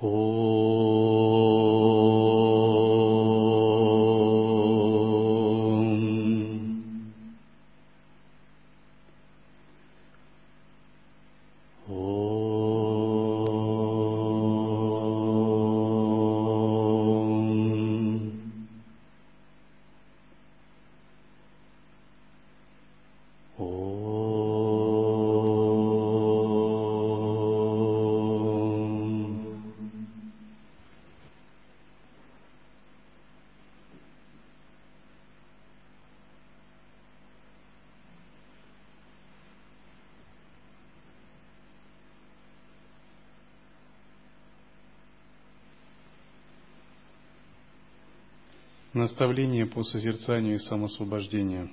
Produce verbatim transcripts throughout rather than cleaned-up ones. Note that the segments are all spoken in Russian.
Наставление по созерцанию и самосвобождению.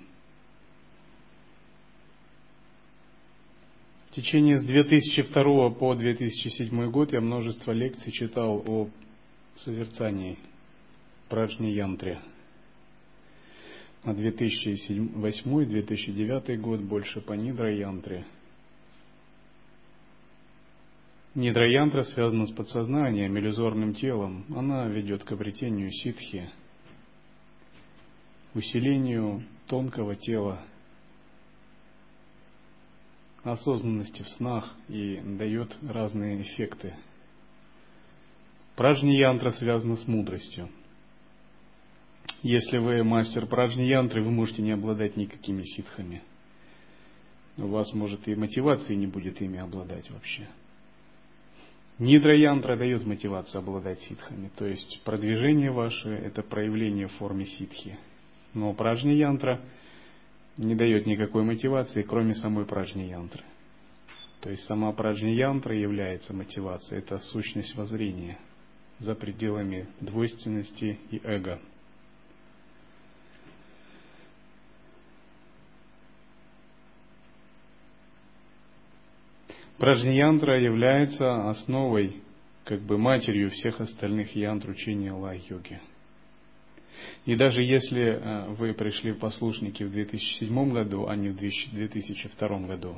В течение с две тысячи второго по две тысячи седьмой год я множество лекций читал о созерцании, праджни-янтре. На две тысячи восьмой — две тысячи девятый год больше по нидра-янтре. Нидра-янтра связана с подсознанием, иллюзорным телом. Она ведет к обретению ситхи, усилению тонкого тела, осознанности в снах и дает разные эффекты. Праджни-янтра связана с мудростью. Если вы мастер праджни-янтры, вы можете не обладать никакими ситхами. У вас, может, и мотивации не будет ими обладать вообще. Нидра-янтра дает мотивацию обладать ситхами, то есть продвижение ваше – это проявление в форме ситхи. Но праджни-янтра не дает никакой мотивации, кроме самой праджни-янтры. То есть сама праджни-янтра является мотивацией, это сущность воззрения за пределами двойственности и эго. Праджни-янтра является основой, как бы матерью всех остальных янтр учения лай-йоги. И даже если вы пришли в послушники в две тысячи седьмом году, а не в две тысячи втором году,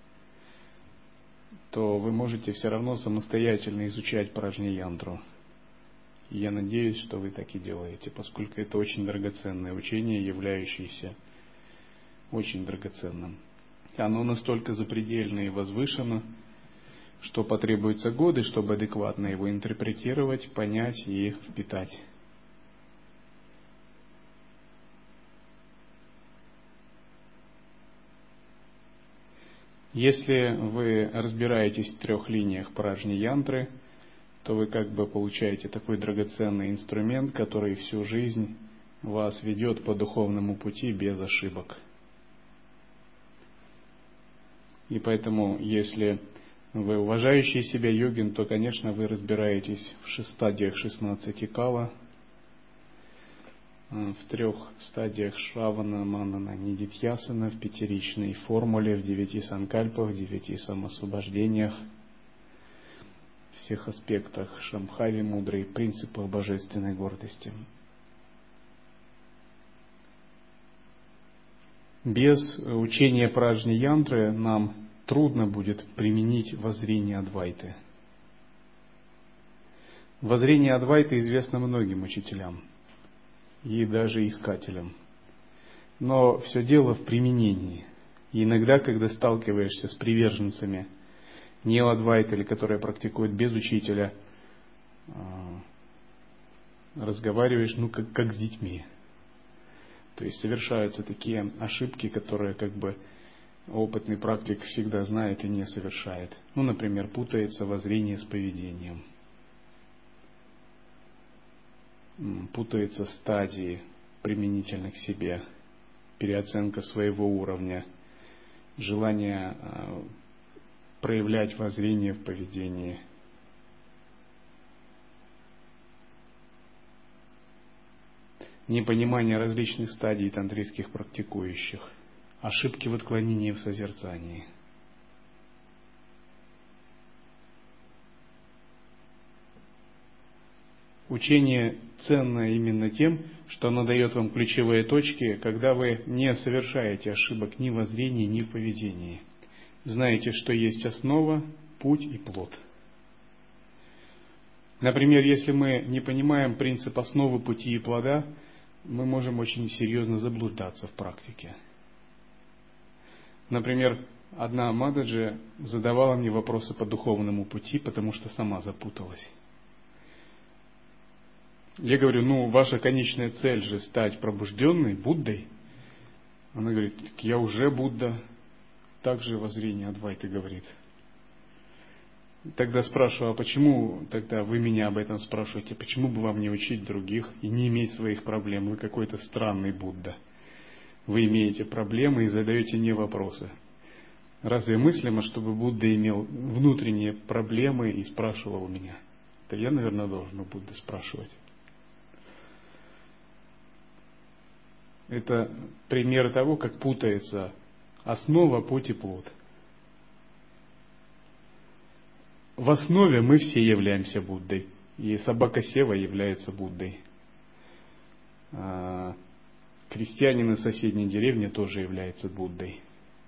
то вы можете все равно самостоятельно изучать праджни-янтру. И я надеюсь, что вы так и делаете, поскольку это очень драгоценное учение, являющееся очень драгоценным. Оно настолько запредельно и возвышено, что потребуются годы, чтобы адекватно его интерпретировать, понять и впитать. Если вы разбираетесь в трех линиях праджни-янтры, то вы как бы получаете такой драгоценный инструмент, который всю жизнь вас ведет по духовному пути без ошибок. И поэтому, если вы уважающий себя йогин, то, конечно, вы разбираетесь в стадиях шестнадцати кала, в трех стадиях шравана, манана, нидитьясана, в пятиричной формуле, в девяти санкальпах, в девяти самосвобождениях, всех аспектах шамбхави мудрой, принципах божественной гордости. Без учения праджни-янтры нам трудно будет применить воззрение Адвайты. Воззрение Адвайты известно многим учителям и даже искателям. Но все дело в применении. И иногда, когда сталкиваешься с приверженцами нео-адвайты, или которые практикуют без учителя, разговариваешь, ну, как, как с детьми. То есть совершаются такие ошибки, которые как бы опытный практик всегда знает и не совершает. Ну, например, путается воззрение с поведением. Путаются стадии применительно к себе, переоценка своего уровня, желание проявлять воззрение в поведении. Непонимание различных стадий тантрийских практикующих, ошибки в отклонении в созерцании. Учение ценно именно тем, что оно дает вам ключевые точки, когда вы не совершаете ошибок ни в воззрении, ни в поведении. Знаете, что есть основа, путь и плод. Например, если мы не понимаем принцип основы пути и плода, мы можем очень серьезно заблуждаться в практике. Например, одна Мададжи задавала мне вопросы по духовному пути, потому что сама запуталась. Я говорю, ну, ваша конечная цель же стать пробужденной, Буддой. Она говорит, я уже Будда. Так же воззрение Адвайты говорит. Тогда спрашиваю, а почему тогда вы меня об этом спрашиваете? Почему бы вам не учить других и не иметь своих проблем? Вы какой-то странный Будда. Вы имеете проблемы и задаете мне вопросы. Разве мыслимо, чтобы Будда имел внутренние проблемы и спрашивал у меня? Да я, наверное, должен у Будды спрашивать. Это пример того, как путается основа, путь и плод. В основе мы все являемся Буддой, и собака Сева является Буддой. Крестьянин из соседней деревни тоже является Буддой.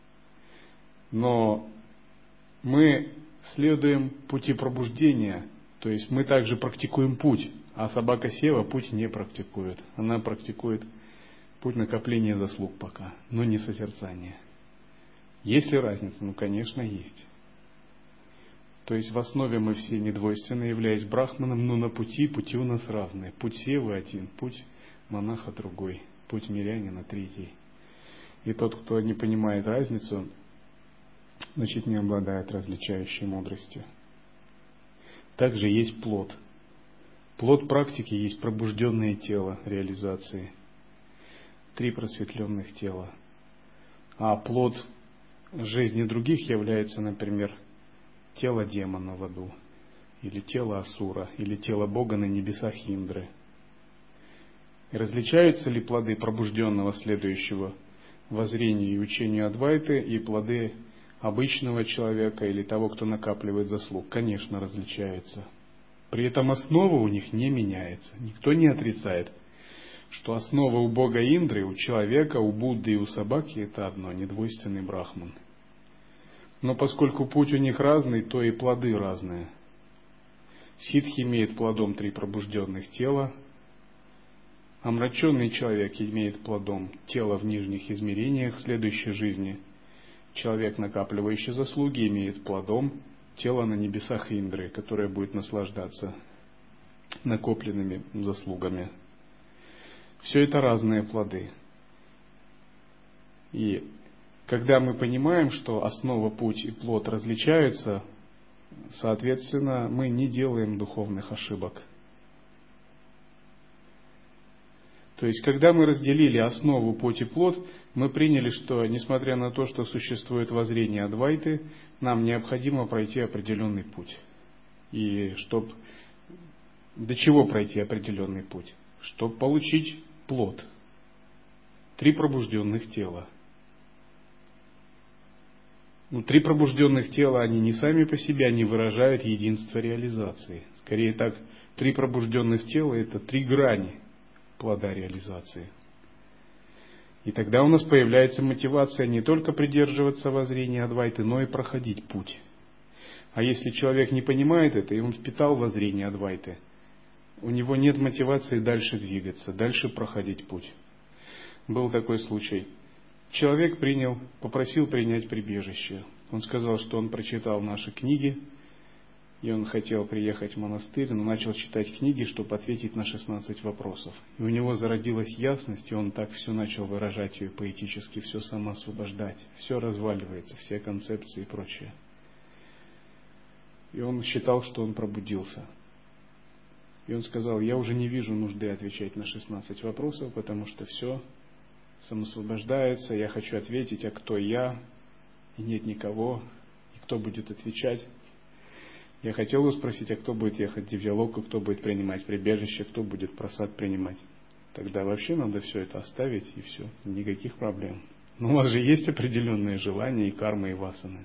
Но мы следуем пути пробуждения, то есть мы также практикуем путь, а собака Сева путь не практикует. Она практикует путь накопления заслуг пока, но не созерцания. Есть ли разница? Ну, конечно, есть. То есть в основе мы все недвойственно, являясь брахманом, но на пути, пути у нас разные. Путь Севы один, путь монаха другой, путь мирянина третий. И тот, кто не понимает разницу, значит, не обладает различающей мудростью. Также есть плод. Плод практики есть пробужденное тело реализации. Три просветленных тела. А плод жизни других является, например, тело демона в аду, или тело асура, или тело Бога на небесах Индры. И различаются ли плоды пробужденного следующего воззрению и учению Адвайты и плоды обычного человека или того, кто накапливает заслуг? Конечно, различаются. При этом основа у них не меняется. Никто не отрицает, что основа у Бога Индры, у человека, у Будды и у собаки это одно, недвойственный брахман. Но поскольку путь у них разный, то и плоды разные. Ситхи имеет плодом три пробужденных тела, омраченный человек имеет плодом тело в нижних измерениях в следующей жизни. Человек, накапливающий заслуги, имеет плодом тело на небесах Индры, которое будет наслаждаться накопленными заслугами. Все это разные плоды. И когда мы понимаем, что основа, путь и плод различаются, соответственно, мы не делаем духовных ошибок. То есть, когда мы разделили основу, путь и плод, мы приняли, что, несмотря на то, что существует воззрение Адвайты, нам необходимо пройти определенный путь. И чтобы до чего пройти определенный путь? Чтобы получить плод. Три пробужденных тела. Ну, три пробужденных тела, они не сами по себе, они выражают единство реализации. Скорее так, три пробужденных тела – это три грани плода реализации. И тогда у нас появляется мотивация не только придерживаться воззрения Адвайты, но и проходить путь. А если человек не понимает это, и он впитал воззрение Адвайты, у него нет мотивации дальше двигаться, дальше проходить путь. Был такой случай. Человек принял, попросил принять прибежище. Он сказал, что он прочитал наши книги, и он хотел приехать в монастырь, но начал читать книги, чтобы ответить на шестнадцать вопросов. И у него зародилась ясность, и он так все начал выражать ее поэтически, все самоосвобождать, все разваливается, все концепции и прочее. И он считал, что он пробудился. И он сказал, я уже не вижу нужды отвечать на шестнадцать вопросов, потому что все самосвобождается, я хочу ответить, а кто я, и нет никого, и кто будет отвечать. Я хотел бы спросить, а кто будет ехать в Дивьялоку, кто будет принимать прибежище, кто будет просад принимать. Тогда вообще надо все это оставить, и все, никаких проблем. Но у вас же есть определенные желания и кармы, и васаны.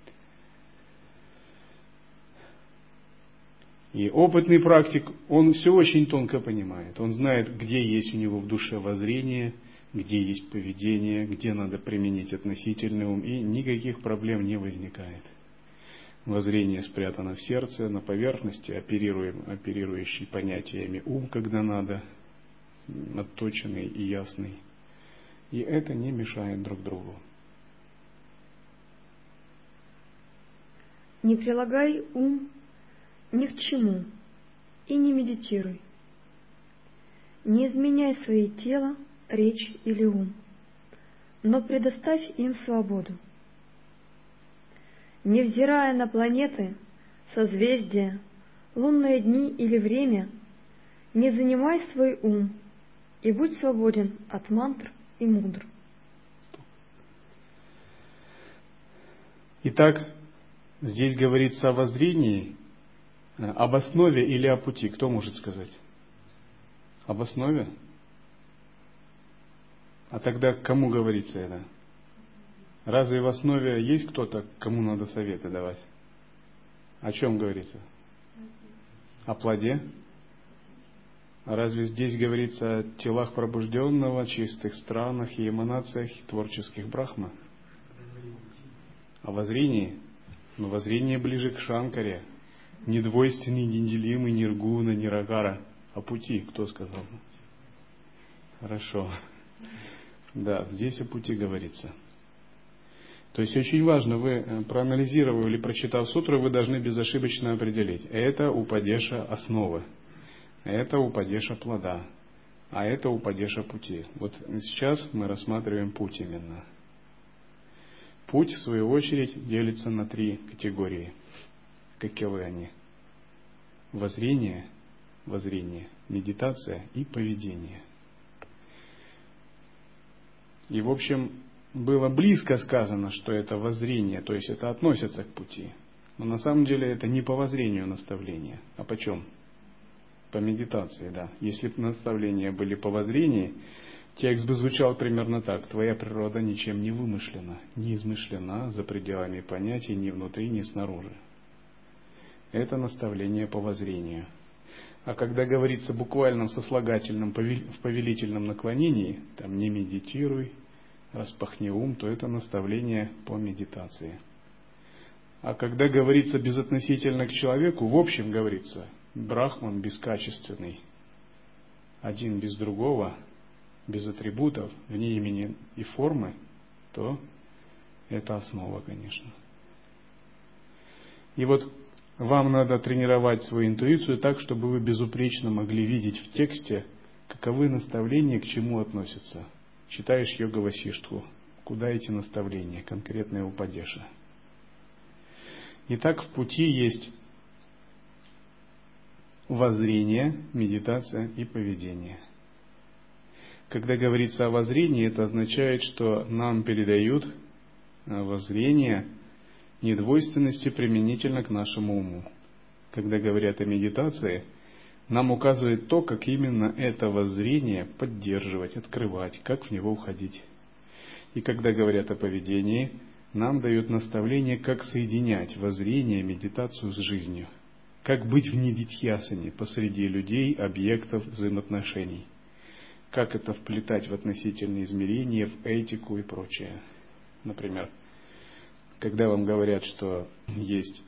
И опытный практик, он все очень тонко понимает. Он знает, где есть у него в душе воззрение, где есть поведение, где надо применить относительный ум, и никаких проблем не возникает. Воззрение спрятано в сердце, на поверхности, оперируем, оперирующий понятиями ум, когда надо, отточенный и ясный. И это не мешает друг другу. Не прилагай ум ни к чему и не медитируй. Не изменяй свои тело, речь или ум, но предоставь им свободу. Невзирая на планеты, созвездия, лунные дни или время, не занимай свой ум и будь свободен от мантр и мудр. Итак, здесь говорится о воззрении, об основе или о пути. Кто может сказать? Об основе? А тогда к кому говорится это? Разве в основе есть кто-то, кому надо советы давать? О чем говорится? О плоде? А разве здесь говорится о телах пробужденного, чистых странах и эманациях творческих брахма? О воззрении? Но воззрение ближе к Шанкаре. Недвойственный, неделимый, ниргуна, нирагара. О пути кто сказал? Хорошо. Да, здесь о пути говорится. То есть очень важно, вы проанализировав или прочитав сутру, вы должны безошибочно определить. Это упадеша основы. Это упадеша плода. А это упадеша пути. Вот сейчас мы рассматриваем путь именно. Путь, в свою очередь, делится на три категории. Каковы они? Воззрение, воззрение, медитация и поведение. И, в общем, было близко сказано, что это воззрение, то есть это относится к пути. Но на самом деле это не по воззрению наставления. А по чем? По медитации, да. Если бы наставления были по воззрению, текст бы звучал примерно так. Твоя природа ничем не вымышлена, не измышлена за пределами понятий ни внутри, ни снаружи. Это наставление по воззрению. А когда говорится буквально в сослагательном, в повелительном наклонении, там не медитируй, распахни ум, то это наставление по медитации. А когда говорится безотносительно к человеку, в общем говорится, брахман бескачественный, один без другого, без атрибутов, вне имени и формы, то это основа, конечно. И вот вам надо тренировать свою интуицию так, чтобы вы безупречно могли видеть в тексте, каковы наставления к чему относятся. Читаешь Йога Васиштху, куда эти наставления, конкретная упадеша. Итак, в пути есть воззрение, медитация и поведение. Когда говорится о воззрении, это означает, что нам передают воззрение недвойственности применительно к нашему уму. Когда говорят о медитации, нам указывает то, как именно это воззрение поддерживать, открывать, как в него уходить. И когда говорят о поведении, нам дают наставление, как соединять воззрение, медитацию с жизнью, как быть в нидитхьясане посреди людей, объектов, взаимоотношений, как это вплетать в относительные измерения, в этику и прочее. Например, когда вам говорят, что есть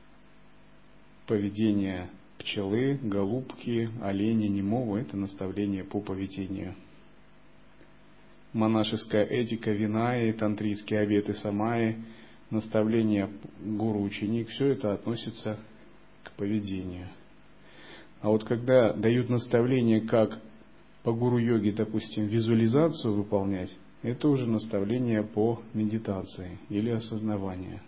поведение пчелы, голубки, оленя, немого, это наставление по поведению. Монашеская этика, винаи, тантрийские обеты самаи, наставление гуру-ученик, все это относится к поведению. А вот когда дают наставление, как по гуру-йоге, допустим, визуализацию выполнять, это уже наставление по медитации или осознаванию.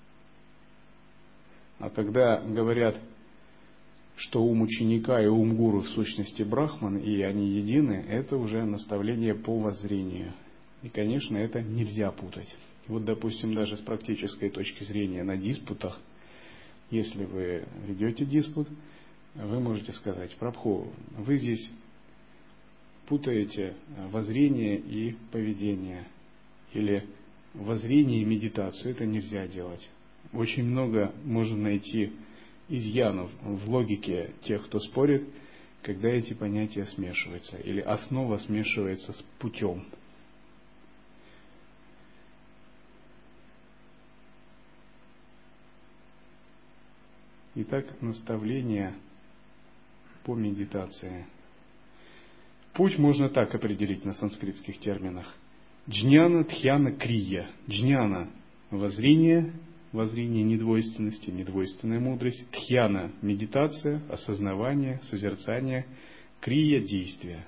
А когда говорят, что ум ученика и ум гуру в сущности брахман, и они едины, это уже наставление по воззрению. И, конечно, это нельзя путать. Вот, допустим, даже с практической точки зрения на диспутах, если вы ведете диспут, вы можете сказать: Прабху, вы здесь путаете воззрение и поведение. Или воззрение и медитацию. Это нельзя делать. Очень много можно найти изъянов в логике тех, кто спорит, когда эти понятия смешиваются. Или основа смешивается с путем. Итак, наставление по медитации. Путь можно так определить на санскритских терминах. Джняна, Дхьяна, Крия. Джняна – воззрение, воззрение недвойственности, недвойственная мудрость. Дхьяна – медитация, осознавание, созерцание. Крия – действие.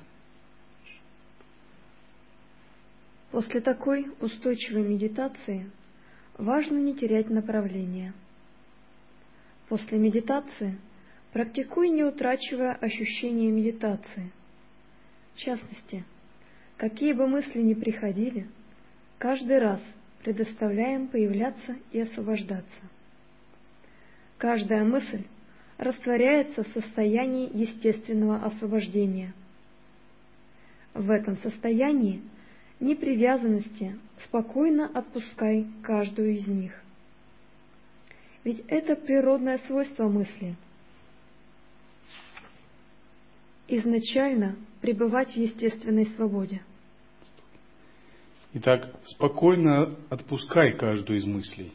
После такой устойчивой медитации важно не терять направления. После медитации практикуй, не утрачивая ощущения медитации. В частности, какие бы мысли ни приходили, каждый раз предоставляем появляться и освобождаться. Каждая мысль растворяется в состоянии естественного освобождения. В этом состоянии непривязанности спокойно отпускай каждую из них. Ведь это природное свойство мысли – изначально пребывать в естественной свободе. Итак, спокойно отпускай каждую из мыслей.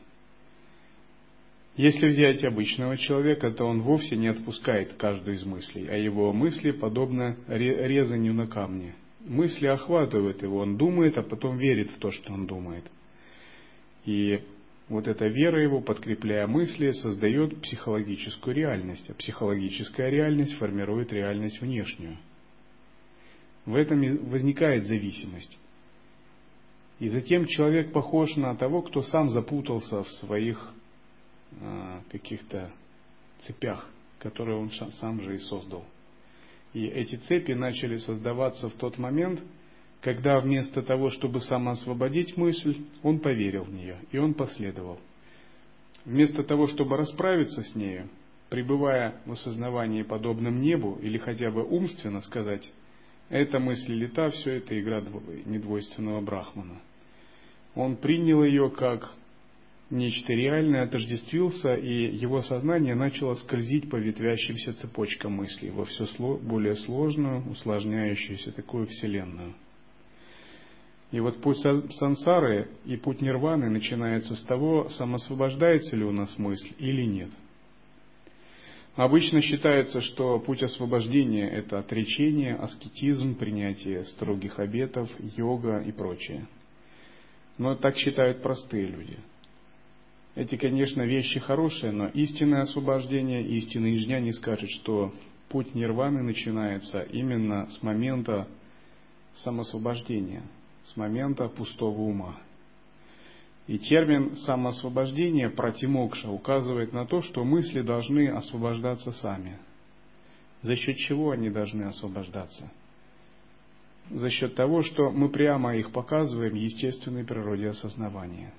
Если взять обычного человека, то он вовсе не отпускает каждую из мыслей, а его мысли подобны резанию на камне. Мысли охватывают его, он думает, а потом верит в то, что он думает. И вот эта вера его, подкрепляя мысли, создает психологическую реальность, а психологическая реальность формирует реальность внешнюю. В этом и возникает зависимость. И затем человек похож на того, кто сам запутался в своих э, каких-то цепях, которые он сам же и создал. И эти цепи начали создаваться в тот момент, когда вместо того, чтобы самоосвободить мысль, он поверил в нее, и он последовал. Вместо того, чтобы расправиться с нею, пребывая в осознавании подобном небу, или хотя бы умственно сказать, эта мысль лета, все это игра недвойственного брахмана. Он принял ее как нечто реальное, отождествился, и его сознание начало скользить по ветвящимся цепочкам мыслей во все более сложную, усложняющуюся такую вселенную. И вот путь сансары и путь нирваны начинается с того, самоосвобождается ли у нас мысль или нет. Обычно считается, что путь освобождения – это отречение, аскетизм, принятие строгих обетов, йога и прочее. Но так считают простые люди. Эти, конечно, вещи хорошие, но истинное освобождение, истинный джня не скажет, что путь нирваны начинается именно с момента самоосвобождения, с момента пустого ума. И термин самоосвобождение, пратимокша, указывает на то, что мысли должны освобождаться сами. За счет чего они должны освобождаться? За счет того, что мы прямо их показываем естественной природе осознавания.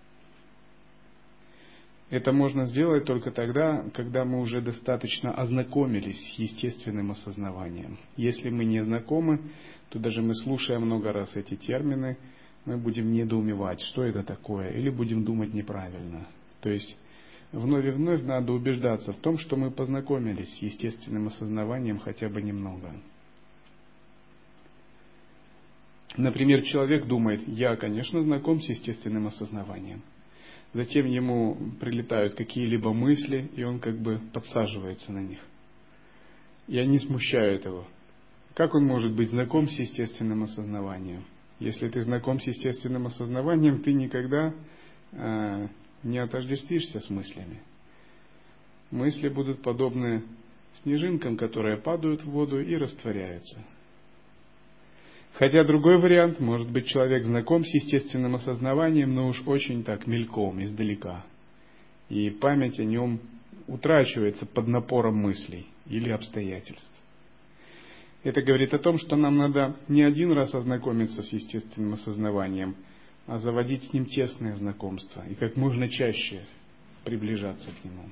Это можно сделать только тогда, когда мы уже достаточно ознакомились с естественным осознаванием. Если мы не знакомы, то даже мы, слушая много раз эти термины, мы будем недоумевать, что это такое, или будем думать неправильно. То есть вновь и вновь надо убеждаться в том, что мы познакомились с естественным осознаванием хотя бы немного. Например, человек думает, я, конечно, знаком с естественным осознаванием. Затем ему прилетают какие-либо мысли, и он как бы подсаживается на них. Я не смущаю этого. Как он может быть знаком с естественным осознаванием? Если ты знаком с естественным осознаванием, ты никогда э, не отождествишься с мыслями. Мысли будут подобны снежинкам, которые падают в воду и растворяются. Хотя другой вариант, может быть, человек знаком с естественным осознаванием, но уж очень так мельком, издалека. И память о нем утрачивается под напором мыслей или обстоятельств. Это говорит о том, что нам надо не один раз ознакомиться с естественным осознаванием, а заводить с ним тесное знакомство и как можно чаще приближаться к нему.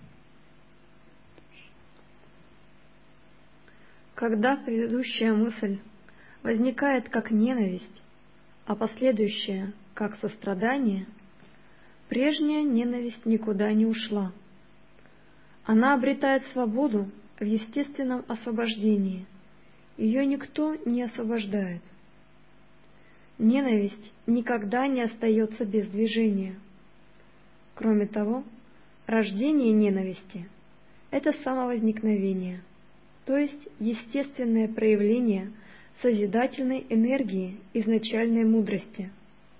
Когда предыдущая мысль возникает как ненависть, а последующая как сострадание, прежняя ненависть никуда не ушла. Она обретает свободу в естественном освобождении. Ее никто не освобождает. Ненависть никогда не остается без движения. Кроме того, рождение ненависти это самовозникновение, то есть естественное проявление созидательной энергии изначальной мудрости.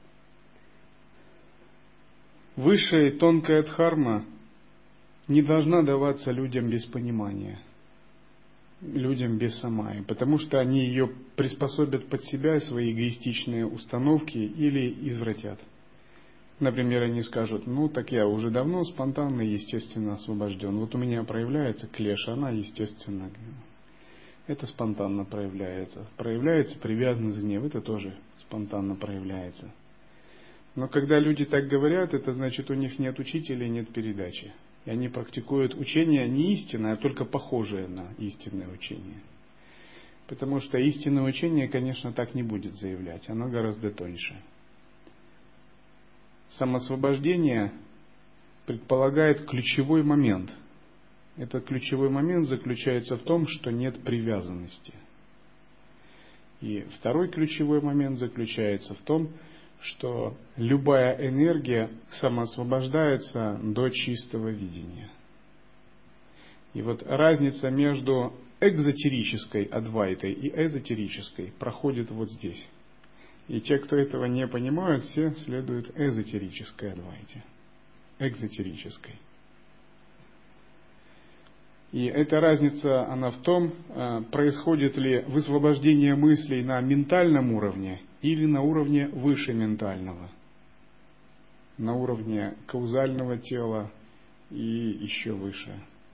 Высшая и тонкая дхарма не должна даваться людям без понимания, людям без самаи, потому что они ее приспособят под себя, свои эгоистичные установки, или извратят. Например, они скажут: ну так я уже давно спонтанно и естественно освобожден. Вот у меня проявляется клеша, она естественно. Это спонтанно проявляется. Проявляется привязанность, гнев, это тоже спонтанно проявляется. Но когда люди так говорят, это значит, у них нет учителя и нет передачи. И они практикуют учение не истинное, а только похожее на истинное учение. Потому что истинное учение, конечно, так не будет заявлять, оно гораздо тоньше. Самоосвобождение предполагает ключевой момент. Этот ключевой момент заключается в том, что нет привязанности. И второй ключевой момент заключается в том, что любая энергия самоосвобождается до чистого видения. И вот разница между экзотерической адвайтой и эзотерической проходит вот здесь. И те, кто этого не понимают, все следуют эзотерической адвайте, экзотерической. И эта разница, она в том, происходит ли высвобождение мыслей на ментальном уровне или на уровне выше ментального, на уровне каузального тела и еще выше.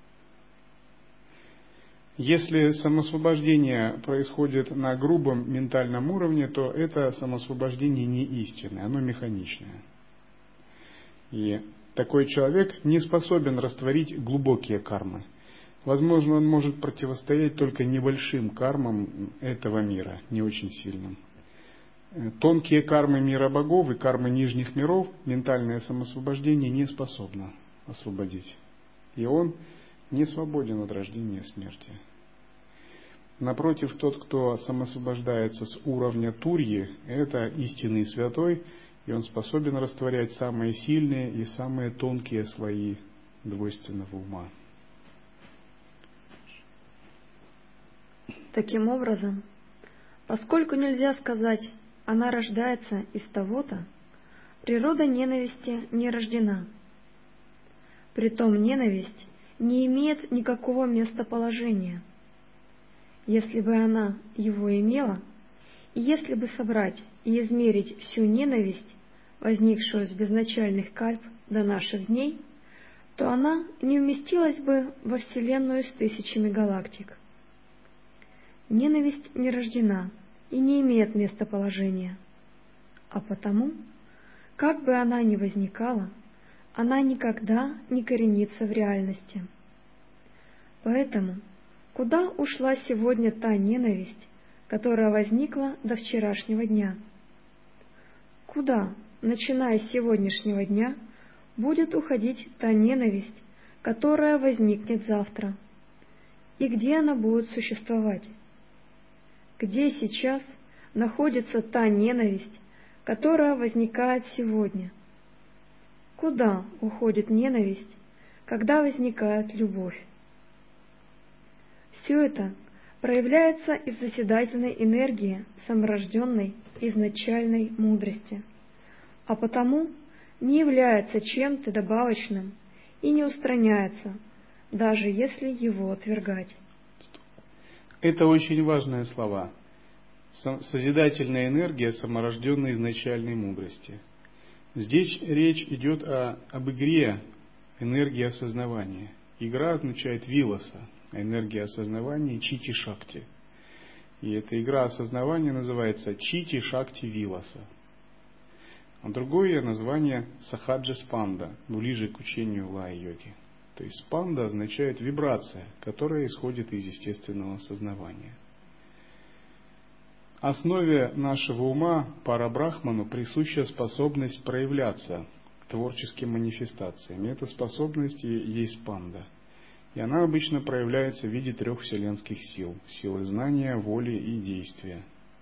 Если самоосвобождение происходит на грубом ментальном уровне, то это самоосвобождение не истинное, оно механичное. И такой человек не способен растворить глубокие кармы. Возможно, он может противостоять только небольшим кармам этого мира, не очень сильным. Тонкие кармы мира богов и кармы нижних миров ментальное самоосвобождение не способно освободить. И он не свободен от рождения и смерти. Напротив, тот, кто самоосвобождается с уровня Турьи, это истинный святой, и он способен растворять самые сильные и самые тонкие слои двойственного ума. Таким образом, поскольку нельзя сказать «она рождается из того-то», природа ненависти не рождена. Притом ненависть не имеет никакого местоположения. Если бы она его имела, и если бы собрать и измерить всю ненависть, возникшую с безначальных кальп до наших дней, то она не вместилась бы во Вселенную с тысячами галактик. Ненависть не рождена и не имеет местоположения, а потому, как бы она ни возникала, она никогда не коренится в реальности. Поэтому, куда ушла сегодня та ненависть, которая возникла до вчерашнего дня? Куда, начиная с сегодняшнего дня, будет уходить та ненависть, которая возникнет завтра? И где она будет существовать? Где сейчас находится та ненависть, которая возникает сегодня? Куда уходит ненависть, когда возникает любовь? Все это проявляется из созидательной энергии саморожденной изначальной мудрости, а потому не является чем-то добавочным и не устраняется, даже если его отвергать. Это очень важные слова. Созидательная энергия саморожденной изначальной мудрости. Здесь речь идет о, об игре энергии осознавания. Игра означает виласа, а энергия осознавания чити-шакти. И эта игра осознавания называется чити-шакти-виласа. А другое название сахаджа-спанда, ближе к учению лая-йоги. То есть спанда означает вибрация, которая исходит из естественного осознавания. Основе нашего ума парабрахману присуща способность проявляться к творческим манифестациям. И эта способность и есть спанда. И она обычно проявляется в виде трех вселенских сил: силы знания, воли и действия.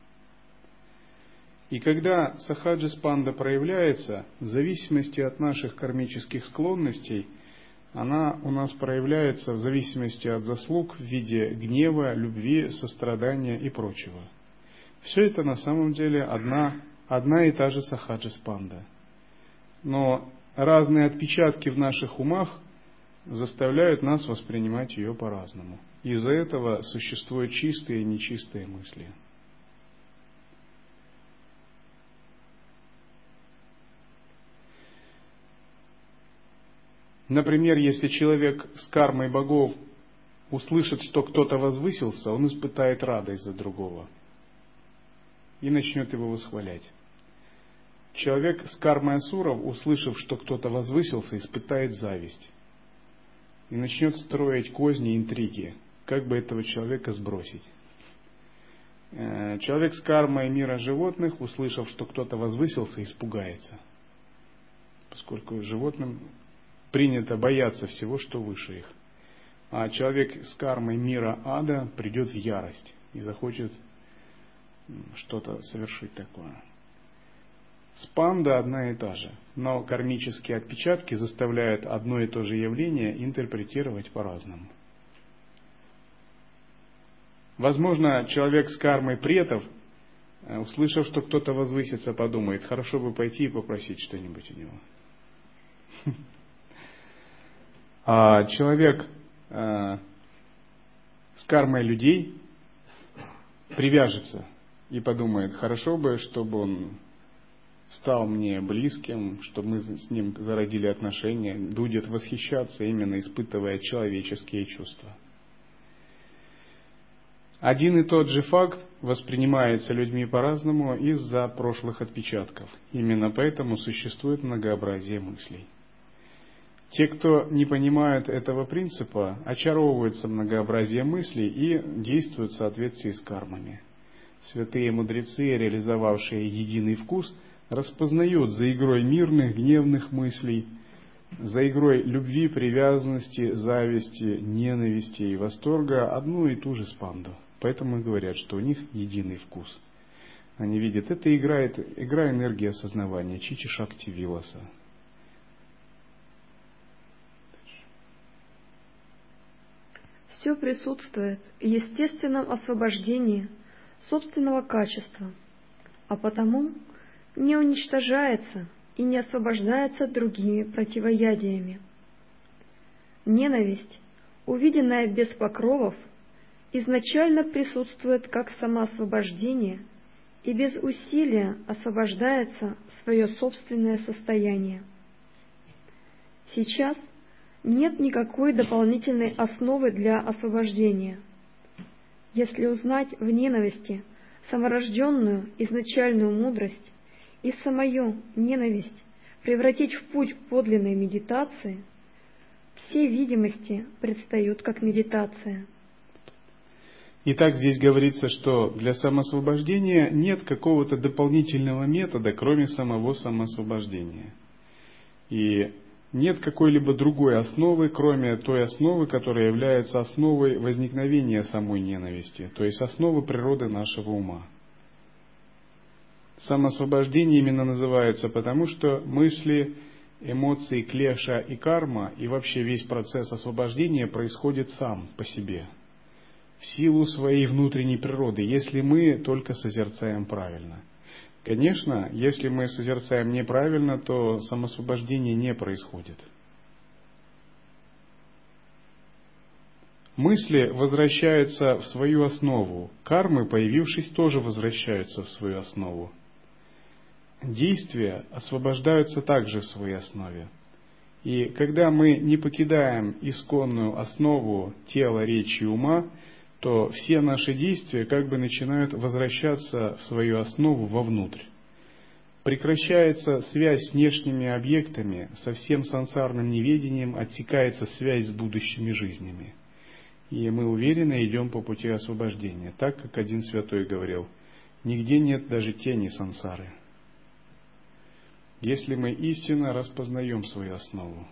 И когда сахаджа-спанда проявляется, в зависимости от наших кармических склонностей, она у нас проявляется в зависимости от заслуг в виде гнева, любви, сострадания и прочего. Все это на самом деле одна, одна и та же сахаджа-спанда. Но разные отпечатки в наших умах заставляют нас воспринимать ее по-разному. Из-за этого существуют чистые и нечистые мысли. Например, если человек с кармой богов услышит, что кто-то возвысился, он испытает радость за другого и начнет его восхвалять. Человек с кармой асуров, услышав, что кто-то возвысился, испытает зависть и начнет строить козни и интриги, как бы этого человека сбросить. Человек с кармой мира животных, услышав, что кто-то возвысился, испугается, поскольку животным принято бояться всего, что выше их. А человек с кармой мира ада придет в ярость и захочет что-то совершить такое. Спанда одна и та же, но кармические отпечатки заставляют одно и то же явление интерпретировать по-разному. Возможно, человек с кармой претов, услышав, что кто-то возвысится, подумает, хорошо бы пойти и попросить что-нибудь у него. А человек э, с кармой людей привяжется и подумает, хорошо бы, чтобы он стал мне близким, чтобы мы с ним зародили отношения, будет восхищаться, именно испытывая человеческие чувства. Один и тот же факт воспринимается людьми по-разному из-за прошлых отпечатков. Именно поэтому существует многообразие мыслей. Те, кто не понимают этого принципа, очаровываются многообразием мыслей и действуют в соответствии с кармами. Святые мудрецы, реализовавшие единый вкус, распознают за игрой мирных, гневных мыслей, за игрой любви, привязанности, зависти, ненависти и восторга одну и ту же спанду. Поэтому и говорят, что у них единый вкус. Они видят, это игра, это игра энергии осознавания, чичи шакти виласа. Все присутствует в естественном освобождении собственного качества, а потому не уничтожается и не освобождается другими противоядиями. Ненависть, увиденная без покровов, изначально присутствует как самоосвобождение и без усилия освобождается в свое собственное состояние. Сейчас нет никакой дополнительной основы для освобождения. Если узнать в ненависти саморожденную изначальную мудрость и самую ненависть превратить в путь подлинной медитации, все видимости предстают как медитация. Итак, здесь говорится, что для самоосвобождения нет какого-то дополнительного метода, кроме самого самоосвобождения. И нет какой-либо другой основы, кроме той основы, которая является основой возникновения самой ненависти, то есть основы природы нашего ума. Самоосвобождение именно называется потому, что мысли, эмоции, клеша и карма, и вообще весь процесс освобождения происходит сам по себе, в силу своей внутренней природы, если мы только созерцаем правильно. Конечно, если мы созерцаем неправильно, то самоосвобождение не происходит. Мысли возвращаются в свою основу, кармы, появившись, тоже возвращаются в свою основу. Действия освобождаются также в своей основе. И когда мы не покидаем исконную основу тела, речи и ума, то все наши действия как бы начинают возвращаться в свою основу вовнутрь. Прекращается связь с внешними объектами, со всем сансарным неведением отсекается связь с будущими жизнями. И мы уверенно идем по пути освобождения, так как один святой говорил, нигде нет даже тени сансары. Если мы истинно распознаем свою основу.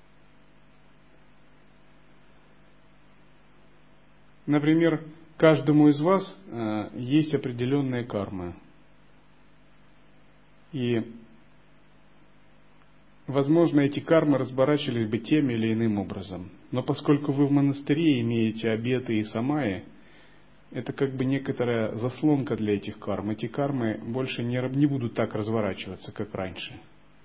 Например, каждому из вас э, есть определенная карма. И возможно, эти кармы разворачивались бы тем или иным образом. Но поскольку вы в монастыре имеете обеты и самаи, это как бы некоторая заслонка для этих карм. Эти кармы больше не, не будут так разворачиваться, как раньше.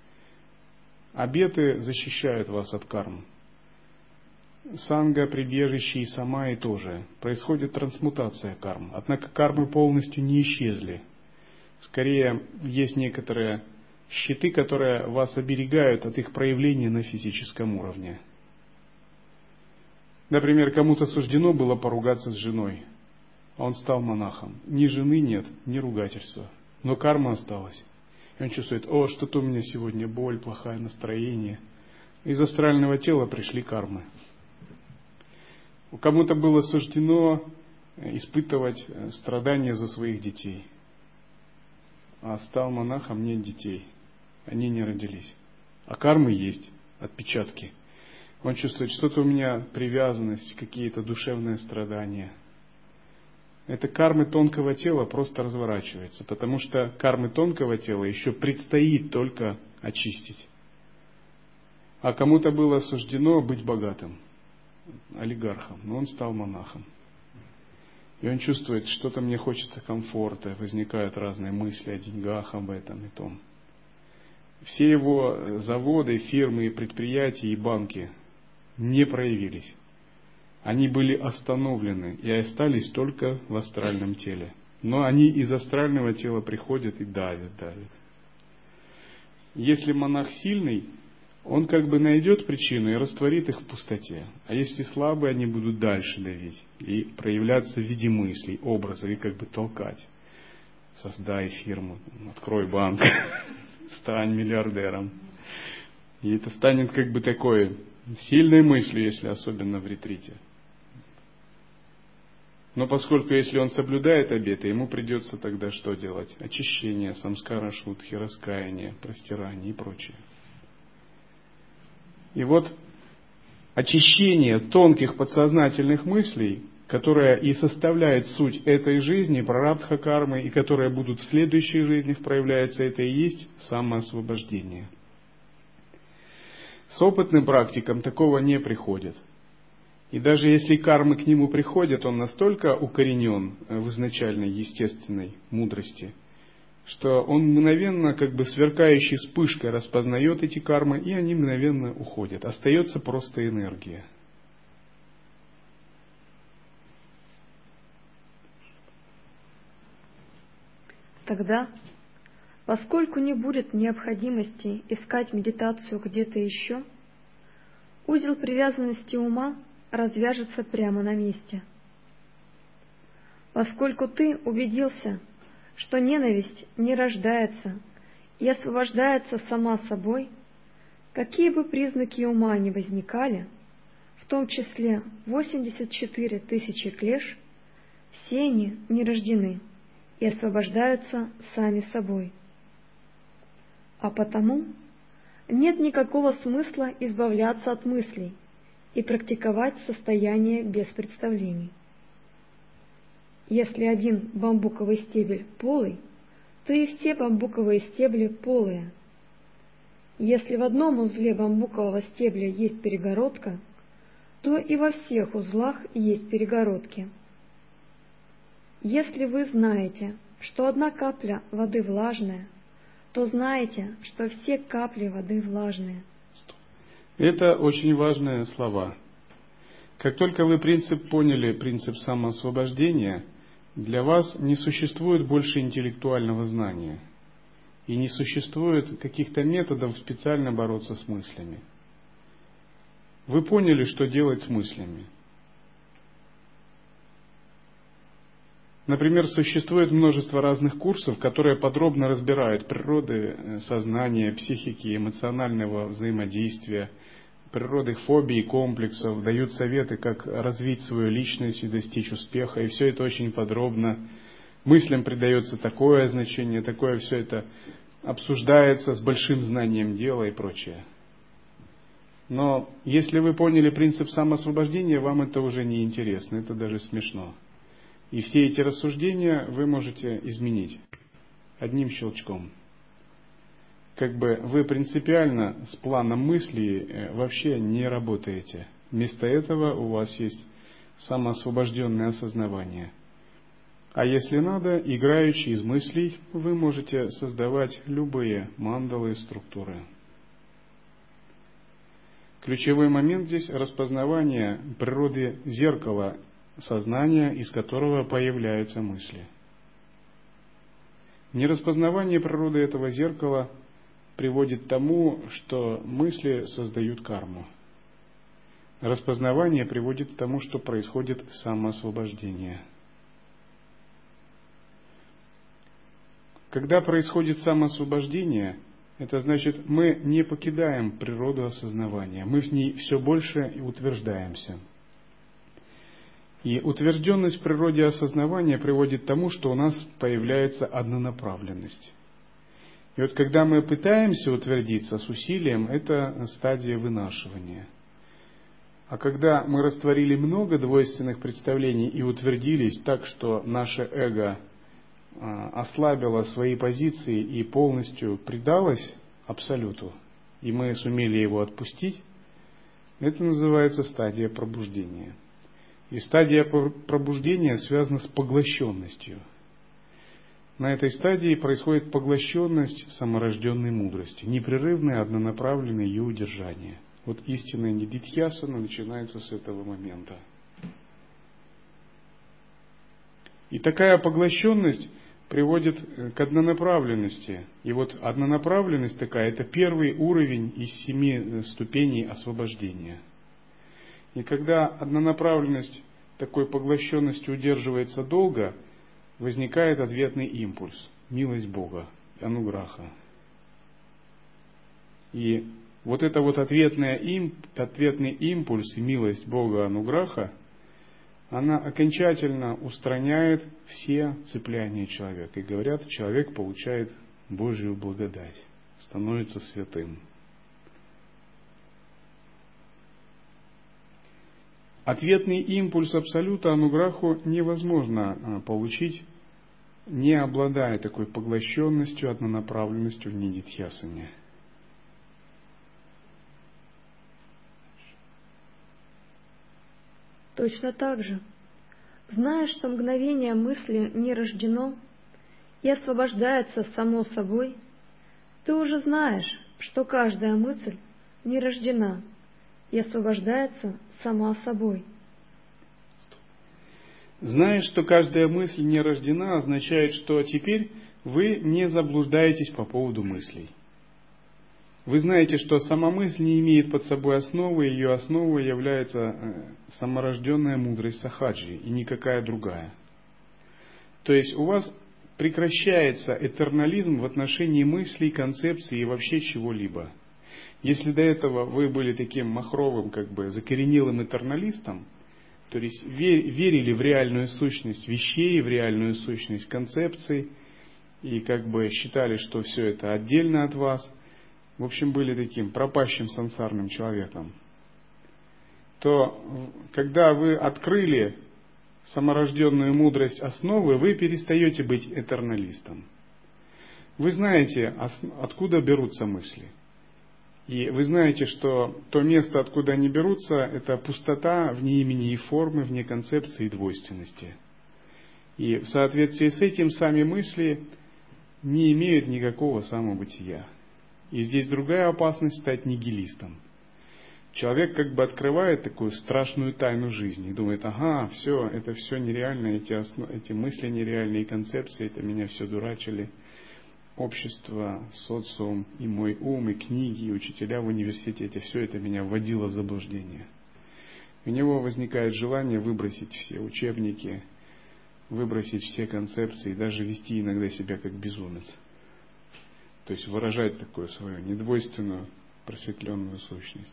Обеты защищают вас от карм. Санга, прибежище и самаи тоже. Происходит трансмутация карм. Однако кармы полностью не исчезли. Скорее, есть некоторые щиты, которые вас оберегают от их проявления на физическом уровне. Например, кому-то суждено было поругаться с женой. Он стал монахом. Ни жены нет, ни ругательства. Но карма осталась. И он чувствует: о, что-то у меня сегодня боль, плохое настроение. Из астрального тела пришли кармы. Кому-то было суждено испытывать страдания за своих детей. А стал монахом, нет детей. Они не родились. А кармы есть, отпечатки. Он чувствует, что-то у меня привязанность, какие-то душевные страдания. Это кармы тонкого тела просто разворачиваются, потому что кармы тонкого тела еще предстоит только очистить. А кому-то было суждено быть богатым, олигархом, но он стал монахом. И он чувствует, что-то мне хочется комфорта, возникают разные мысли о деньгах, об этом и том. Все его заводы, фирмы, предприятия и банки не проявились. Они были остановлены и остались только в астральном теле. Но они из астрального тела приходят и давят, давят. Если монах сильный, он как бы найдет причину и растворит их в пустоте. А если слабые, они будут дальше давить и проявляться в виде мыслей, образов, и как бы толкать. Создай фирму, открой банк, стань миллиардером. И это станет как бы такой сильной мыслью, если особенно в ретрите. Но поскольку если он соблюдает обеты, ему придется тогда что делать? Очищение, самскара шудхи, раскаяние, простирание и прочее. И вот очищение тонких подсознательных мыслей, которая и составляет суть этой жизни, прарабдха кармы, и которые будут в следующих жизнях проявляться, это и есть самоосвобождение. С опытным практиком такого не приходит. И даже если кармы к нему приходят, он настолько укоренен в изначальной естественной мудрости, что он мгновенно, как бы сверкающей вспышкой, распознает эти кармы, и они мгновенно уходят. Остается просто энергия. Тогда, поскольку не будет необходимости искать медитацию где-то еще, узел привязанности ума развяжется прямо на месте. Поскольку ты убедился, что ненависть не рождается и освобождается сама собой, какие бы признаки ума ни возникали, в том числе восемьдесят четыре тысячи клеш, все они не рождены и освобождаются сами собой. А потому нет никакого смысла избавляться от мыслей и практиковать состояние без представлений. Если один бамбуковый стебель полый, то и все бамбуковые стебли полые. Если в одном узле бамбукового стебля есть перегородка, то и во всех узлах есть перегородки. Если вы знаете, что одна капля воды влажная, то знаете, что все капли воды влажные. Это очень важные слова. Как только вы принцип поняли, принцип самоосвобождения, для вас не существует больше интеллектуального знания. И не существует каких-то методов специально бороться с мыслями. Вы поняли, что делать с мыслями. Например, существует множество разных курсов, которые подробно разбирают природы сознания, психики, эмоционального взаимодействия, природы фобий, комплексов, дают советы, как развить свою личность и достичь успеха. И все это очень подробно. Мыслям придается такое значение, такое все это обсуждается с большим знанием дела и прочее. Но если вы поняли принцип самоосвобождения, вам это уже не интересно, это даже смешно. И все эти рассуждения вы можете изменить одним щелчком. как бы вы принципиально с планом мысли вообще не работаете. Вместо этого у вас есть самоосвобожденное осознавание. А если надо, играючи из мыслей, вы можете создавать любые мандалы и структуры. Ключевой момент здесь — распознавание природы зеркала сознания, из которого появляются мысли. Нераспознавание природы этого зеркала приводит к тому, что мысли создают карму. Распознавание приводит к тому, что происходит самоосвобождение. Когда происходит самоосвобождение, это значит, мы не покидаем природу осознавания, мы в ней все больше и утверждаемся. И утвержденность в природе осознавания приводит к тому, что у нас появляется однонаправленность. И вот когда мы пытаемся утвердиться с усилием, это стадия вынашивания. А когда мы растворили много двойственных представлений и утвердились так, что наше эго ослабило свои позиции и полностью предалось Абсолюту, и мы сумели его отпустить, это называется стадия пробуждения. И стадия пробуждения связана с поглощенностью. На этой стадии происходит поглощенность саморожденной мудрости, непрерывное однонаправленное ее удержание. Вот истинная нидидхьясана начинается с этого момента. И такая поглощенность приводит к однонаправленности. И вот однонаправленность такая — это первый уровень из семи ступеней освобождения. И когда однонаправленность такой поглощенности удерживается долго, возникает ответный импульс — милость Бога, ануграха. И вот это вот ответный импульс и милость Бога, ануграха, она окончательно устраняет все цепляния человека. И говорят, человек получает Божью благодать, становится святым. Ответный импульс Абсолюта, ануграху, невозможно получить, не обладая такой поглощенностью, однонаправленностью в нидидхьясане. Точно так же, зная, что мгновение мысли не рождено и освобождается само собой, ты уже знаешь, что каждая мысль не рождена и освобождается сама собой. Зная, что каждая мысль не рождена, означает, что теперь вы не заблуждаетесь по поводу мыслей. Вы знаете, что сама мысль не имеет под собой основы, ее основой является саморожденная мудрость сахаджи и никакая другая. То есть у вас прекращается этернализм в отношении мыслей, концепций и вообще чего-либо. Если до этого вы были таким махровым, как бы закоренелым этерналистом, то есть верили в реальную сущность вещей, в реальную сущность концепций, и как бы считали, что все это отдельно от вас, в общем, были таким пропащим сансарным человеком, то когда вы открыли саморожденную мудрость основы, вы перестаете быть этерналистом. Вы знаете, откуда берутся мысли. И вы знаете, что то место, откуда они берутся, это пустота вне имени и формы, вне концепции и двойственности. И в соответствии с этим сами мысли не имеют никакого самобытия. И здесь другая опасность — стать нигилистом. Человек как бы открывает такую страшную тайну жизни и думает: ага, все, это все нереально, эти, основ... эти мысли нереальные, концепции, это меня все дурачили. Общество, социум, и мой ум, и книги, и учителя в университете, все это меня вводило в заблуждение. У него возникает желание выбросить все учебники, выбросить все концепции, даже вести иногда себя как безумец. То есть выражать такую свою недвойственную, просветленную сущность.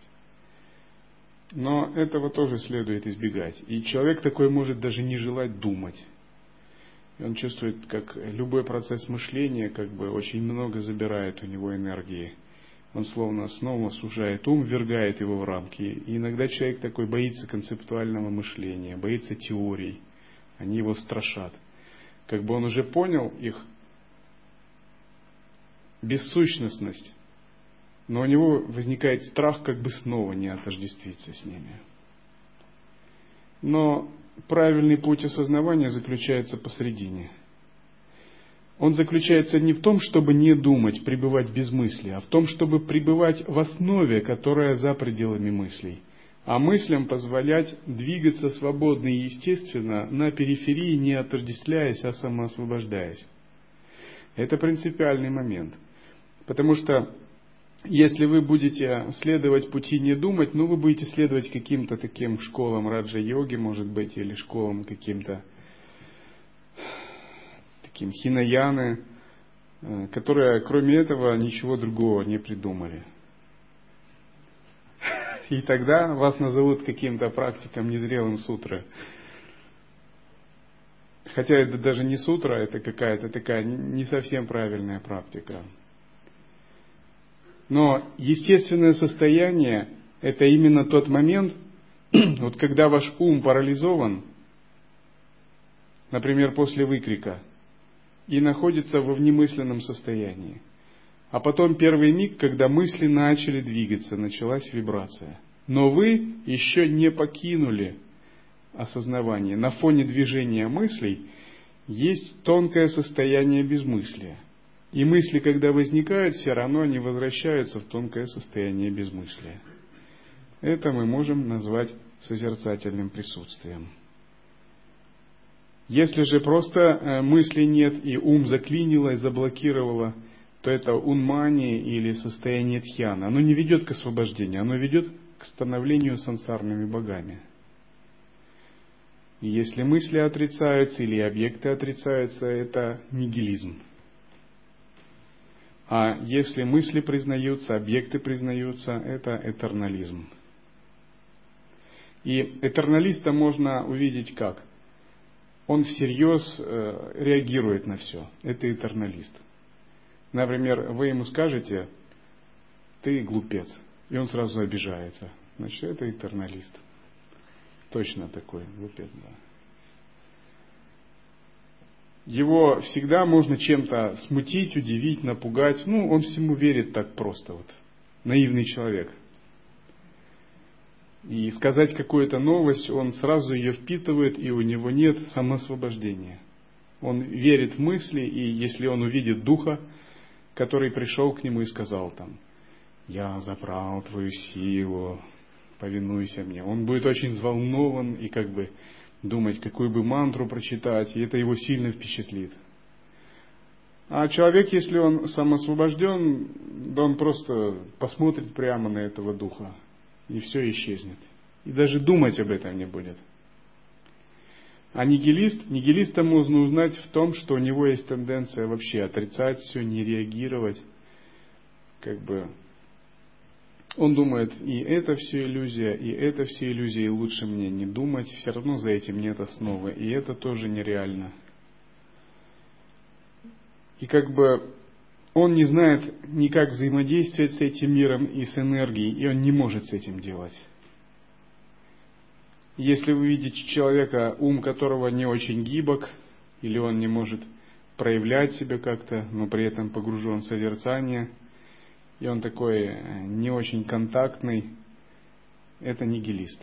Но этого тоже следует избегать. И человек такой может даже не желать думать. И он чувствует, как любой процесс мышления как бы очень много забирает у него энергии. Он словно снова сужает ум, ввергает его в рамки. И иногда человек такой боится концептуального мышления, боится теорий. Они его страшат. Как бы он уже понял их бессущностность, но у него возникает страх как бы снова не отождествиться с ними. Но правильный путь осознавания заключается посредине. Он заключается не в том, чтобы не думать, пребывать без мысли, а в том, чтобы пребывать в основе, которая за пределами мыслей. А мыслям позволять двигаться свободно и естественно на периферии, не отождествляясь, а самоосвобождаясь. Это принципиальный момент. Потому что если вы будете следовать пути не думать, ну вы будете следовать каким-то таким школам раджа-йоги, может быть, или школам каким-то таким хинаяны, которые кроме этого ничего другого не придумали. И тогда вас назовут каким-то практиком незрелым сутры. Хотя это даже не сутра, это какая-то такая не совсем правильная практика. Но естественное состояние – это именно тот момент, вот когда ваш ум парализован, например, после выкрика, и находится во внемысленном состоянии. А потом первый миг, когда мысли начали двигаться, началась вибрация. Но вы еще не покинули осознавание. На фоне движения мыслей есть тонкое состояние безмыслия. И мысли, когда возникают, все равно они возвращаются в тонкое состояние безмыслия. Это мы можем назвать созерцательным присутствием. Если же просто мысли нет и ум заклинило и заблокировало, то это унмани или состояние дхьяна. Оно не ведет к освобождению, оно ведет к становлению сансарными богами. И если мысли отрицаются или объекты отрицаются, это нигилизм. А если мысли признаются, объекты признаются, это этернализм. И этерналиста можно увидеть как? Он всерьез э, реагирует на все. Это этерналист. Например, вы ему скажете: ты глупец, и он сразу обижается. Значит, это этерналист. Точно такой глупец, да. Его всегда можно чем-то смутить, удивить, напугать. Ну, он всему верит так просто. Вот. Наивный человек. И сказать какую-то новость, он сразу ее впитывает, и у него нет самоосвобождения. Он верит в мысли, и если он увидит духа, который пришел к нему и сказал там: я забрал твою силу, повинуйся мне. Он будет очень взволнован и как бы думать, какую бы мантру прочитать, и это его сильно впечатлит. А человек, если он самоосвобожден, да он просто посмотрит прямо на этого духа, и все исчезнет. И даже думать об этом не будет. А нигилист, нигилиста можно узнать в том, что у него есть тенденция вообще отрицать все, не реагировать. Как бы он думает, и это все иллюзия, и это все иллюзия, и лучше мне не думать, все равно за этим нет основы, и это тоже нереально. И как бы он не знает никак взаимодействовать с этим миром и с энергией, и он не может с этим делать. Если вы видите человека, ум которого не очень гибок, или он не может проявлять себя как-то, но при этом погружен в созерцание, и он такой не очень контактный, это нигилист.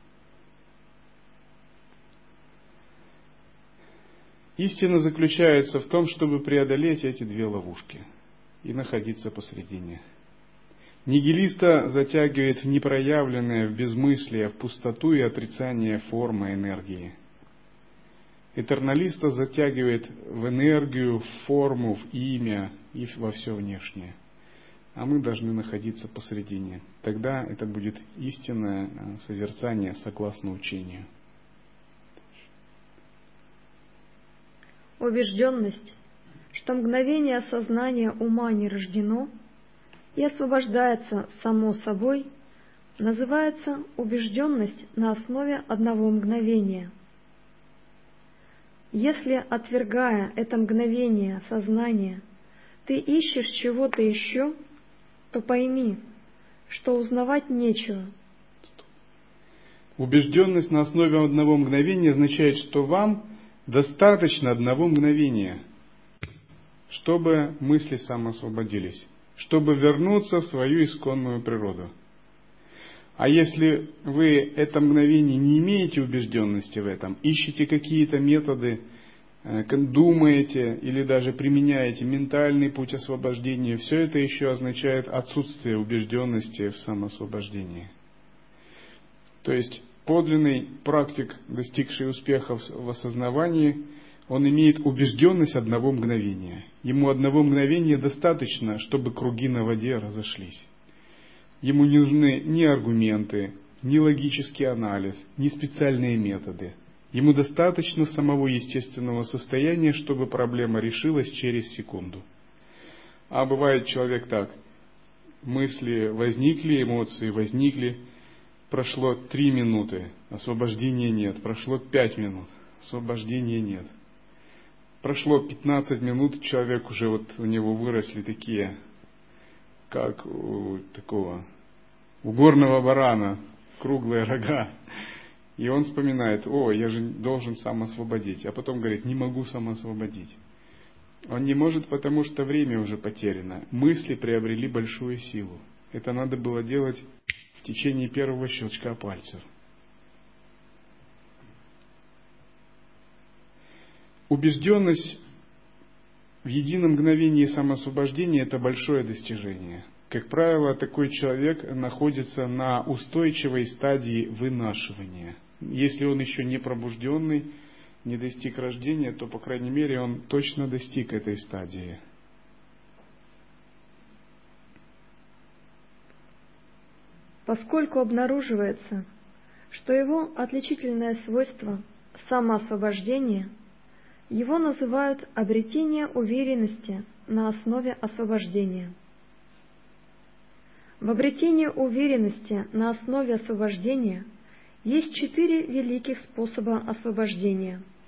Истина заключается в том, чтобы преодолеть эти две ловушки и находиться посредине. Нигилиста затягивает в непроявленное, в безмыслие, в пустоту и отрицание формы энергии. Этерналиста затягивает в энергию, в форму, в имя и во все внешнее. А мы должны находиться посредине. Тогда это будет истинное созерцание согласно учению. Убежденность, что мгновение осознания ума не рождено и освобождается само собой, называется убежденность на основе одного мгновения. Если, отвергая это мгновение сознания, ты ищешь чего-то еще, то пойми, что узнавать нечего. Убежденность на основе одного мгновения означает, что вам достаточно одного мгновения, чтобы мысли самоосвободились, чтобы вернуться в свою исконную природу. А если вы это мгновение не имеете убежденности в этом, ищете какие-то методы, думаете или даже применяете ментальный путь освобождения, все это еще означает отсутствие убежденности в самоосвобождении. То есть подлинный практик, достигший успехов в осознавании, он имеет убежденность одного мгновения. Ему одного мгновения достаточно, чтобы круги на воде разошлись. Ему не нужны ни аргументы, ни логический анализ, ни специальные методы. Ему достаточно самого естественного состояния, чтобы проблема решилась через секунду. А бывает человек так: мысли возникли, эмоции возникли, прошло три минуты, освобождения нет, прошло пять минут, освобождения нет. Прошло пятнадцать минут, человек уже вот у него выросли такие, как у такого, у горного барана, круглые рога. И он вспоминает: о, я же должен сам освободить. А потом говорит: не могу сам освободить. Он не может, потому что время уже потеряно. Мысли приобрели большую силу. Это надо было делать в течение первого щелчка пальцев. Убежденность в едином мгновении самоосвобождения – это большое достижение. Как правило, такой человек находится на устойчивой стадии вынашивания. Если он еще не пробужденный, не достиг рождения, то, по крайней мере, он точно достиг этой стадии. Поскольку обнаруживается, что его отличительное свойство – самоосвобождение, его называют обретение уверенности на основе освобождения. В обретении уверенности на основе освобождения есть четыре великих способа освобождения –